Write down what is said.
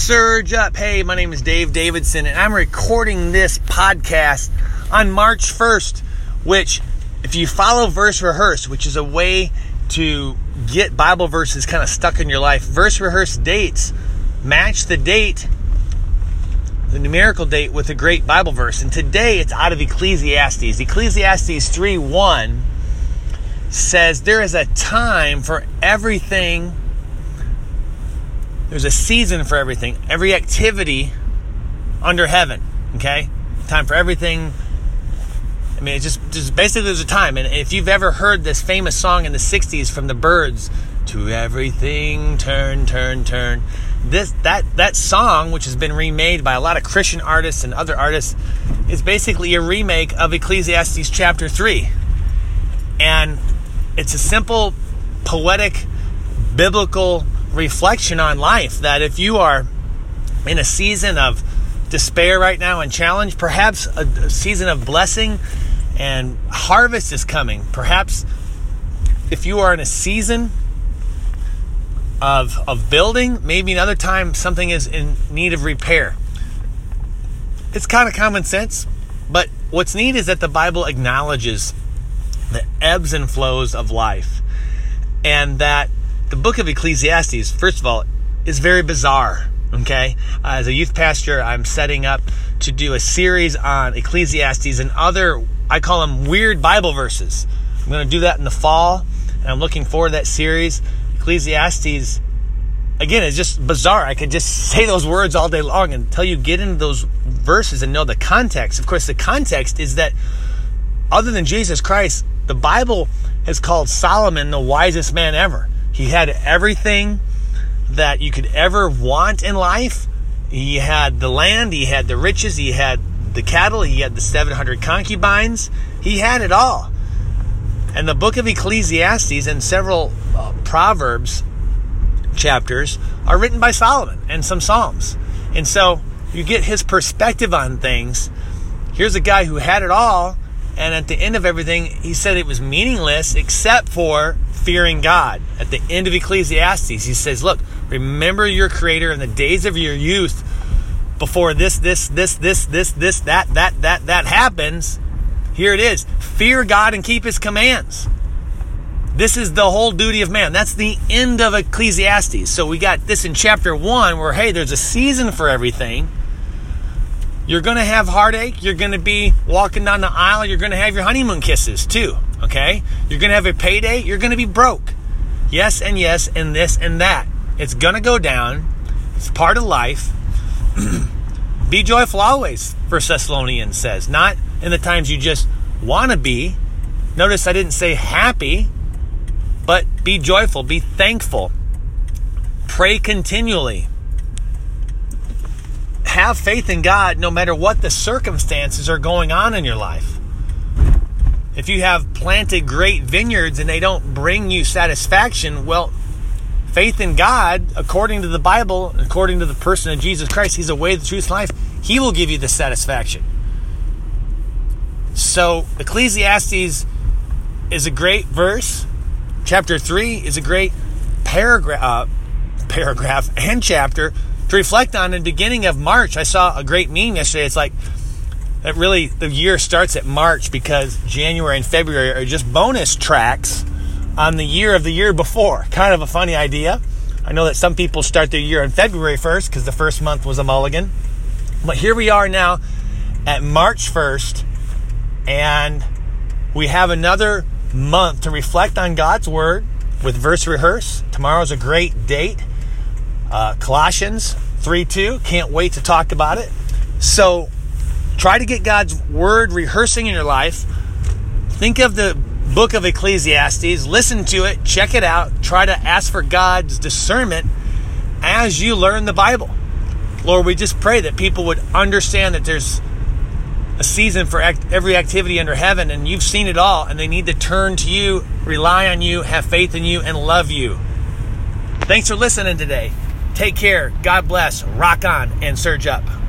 Surge up. Hey, my name is Dave Davidson, and I'm recording this podcast on March 1st, which, if you follow Verse Rehearse, which is a way to get Bible verses kind of stuck in your life, Verse Rehearse dates match the date, the numerical date, with a great Bible verse. And today it's out of Ecclesiastes. Ecclesiastes 3:1 says, there is a time for everything. There's a season for everything, every activity under heaven, okay? Time for everything. I mean, it's just basically there's a time. And if you've ever heard this famous song in the 60s from the Byrds, to everything turn, turn, turn. That song, which has been remade by a lot of Christian artists and other artists, is basically a remake of Ecclesiastes chapter 3. And it's a simple, poetic, biblical reflection on life, that if you are in a season of despair right now and challenge, perhaps a season of blessing and harvest is coming. Perhaps if you are in a season of building, maybe another time something is in need of repair. It's kind of common sense, but what's neat is that the Bible acknowledges the ebbs and flows of life, and that the book of Ecclesiastes, first of all, is very bizarre, okay? As a youth pastor, I'm setting up to do a series on Ecclesiastes and other, I call them weird Bible verses. I'm going to do that in the fall, and I'm looking forward to that series. Ecclesiastes, again, is just bizarre. I could just say those words all day long until you get into those verses and know the context. Of course, the context is that other than Jesus Christ, the Bible has called Solomon the wisest man ever. He had everything that you could ever want in life. He had the land, he had the riches, he had the cattle, he had the 700 concubines. He had it all. And the book of Ecclesiastes and several Proverbs chapters are written by Solomon and some Psalms. And so you get his perspective on things. Here's a guy who had it all, and at the end of everything, he said it was meaningless except for fearing God. At the end of Ecclesiastes, he says, look, remember your Creator in the days of your youth, before this that happens. Here it is. Fear God and keep His commands. This is the whole duty of man. That's the end of Ecclesiastes. So we got this in chapter 1 where, hey, there's a season for everything. You're going to have heartache. You're going to be walking down the aisle. You're going to have your honeymoon kisses too, okay? You're going to have a payday. You're going to be broke. Yes, and this and that. It's going to go down. It's part of life. Be joyful always, 1 Thessalonians says. Not in the times you just want to be. Notice I didn't say happy, but be joyful, be thankful. Pray continually. Have faith in God no matter what the circumstances are going on in your life. If you have planted great vineyards and they don't bring you satisfaction, well, faith in God, according to the Bible, according to the person of Jesus Christ, He's the way, the truth, and life. He will give you the satisfaction. So Ecclesiastes is a great verse. Chapter 3 is a great paragraph and chapter to reflect on. In the beginning of March, I saw a great meme yesterday. It's like that really the year starts at March because January and February are just bonus tracks on the year before. Kind of a funny idea. I know that some people start their year on February 1st because the first month was a mulligan. But here we are now at March 1st, and we have another month to reflect on God's Word with Verse Rehearse. Tomorrow's a great date. Colossians 3:2. Can't wait to talk about it. So try to get God's Word rehearsing in your life. Think of the book of Ecclesiastes. Listen to it. Check it out. Try to ask for God's discernment as you learn the Bible. Lord, we just pray that people would understand that there's a season for every activity under heaven, and you've seen it all, and they need to turn to you, rely on you, have faith in you, and love you. Thanks for listening today. Take care. God bless. Rock on and surge up.